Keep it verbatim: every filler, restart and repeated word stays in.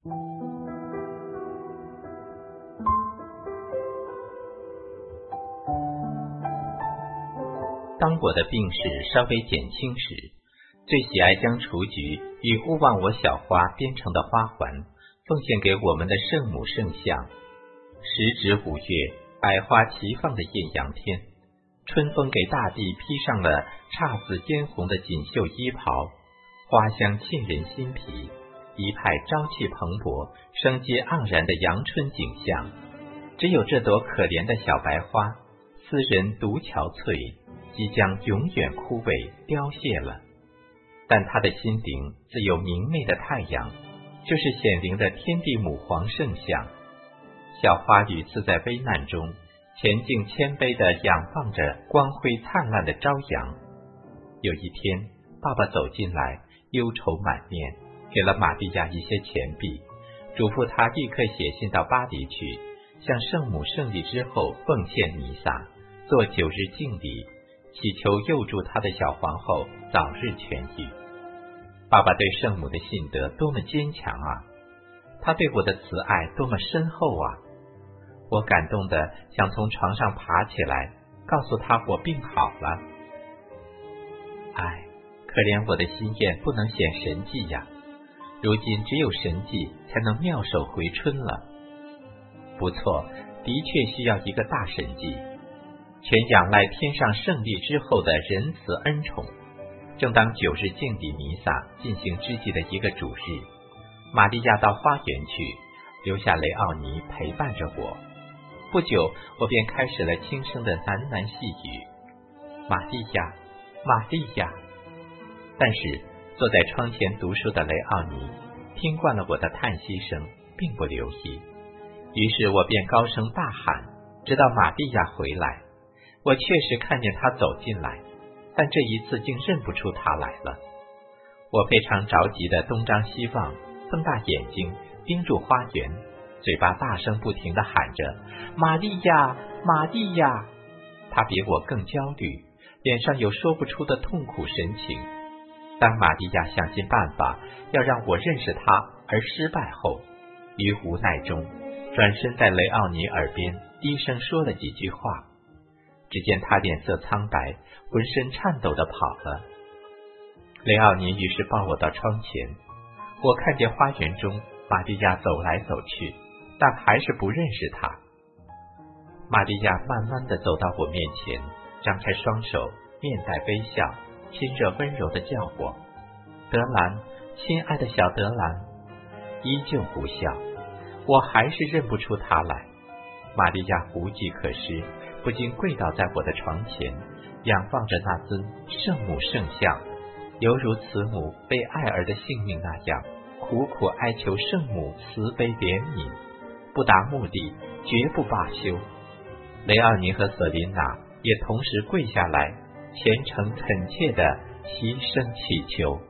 当我的病势稍微减轻时，最喜爱将雏菊与勿忘我小花编成的花环奉献给我们的圣母圣像。时值五月，百花齐放的艳阳天，春风给大地披上了姹紫嫣红的锦绣衣袍，花香沁人心脾，一派朝气蓬勃、生机盎然的阳春景象。只有这朵可怜的小白花，斯人独憔悴，即将永远枯萎凋谢了。但它的心灵自有明媚的太阳，就是显灵的天地母皇圣像。小花屡次在危难中前进谦卑地仰望着光辉灿烂的朝阳。有一天，爸爸走进来，忧愁满面，给了玛利亚一些钱币，嘱咐她立刻写信到巴黎去，向圣母胜利之后奉献弥撒，做九日敬礼，祈求佑助他的小皇后早日痊愈。爸爸对圣母的信德多么坚强啊！他对我的慈爱多么深厚啊！我感动得想从床上爬起来，告诉他我病好了。唉，可怜我的心愿不能显神迹呀！如今只有神迹才能妙手回春了。不错，的确需要一个大神迹，全仰赖天上胜利之后的仁慈恩宠。正当九日敬礼弥撒进行之际的一个主日，玛利亚到花园去，留下雷奥尼陪伴着我。不久，我便开始了轻声的喃喃细语：玛利亚，玛利亚。但是坐在窗前读书的雷奥尼听惯了我的叹息声，并不留意。于是我便高声大喊，直到玛利亚回来。我确实看见她走进来，但这一次竟认不出她来了。我非常着急地东张西望，瞪大眼睛盯住花园，嘴巴大声不停地喊着玛利亚，玛利亚。她比我更焦虑，脸上有说不出的痛苦神情。当玛利亚想尽办法要让我认识她而失败后，于无奈中转身在雷奥尼耳边低声说了几句话。只见他脸色苍白，浑身颤抖地跑了。雷奥尼于是抱我到窗前，我看见花园中玛利亚走来走去，但还是不认识她。玛利亚慢慢地走到我面前，张开双手，面带微笑，亲热温柔地叫我德兰，亲爱的小德兰。依旧不笑，我还是认不出她来。玛利亚无计可施，不禁跪倒在我的床前，仰望着那尊圣母圣像，犹如慈母为爱儿的性命那样，苦苦哀求圣母慈悲怜悯，不达目的绝不罢休。雷奥尼和瑟琳娜也同时跪下来，虔诚恳切地齐声祈求。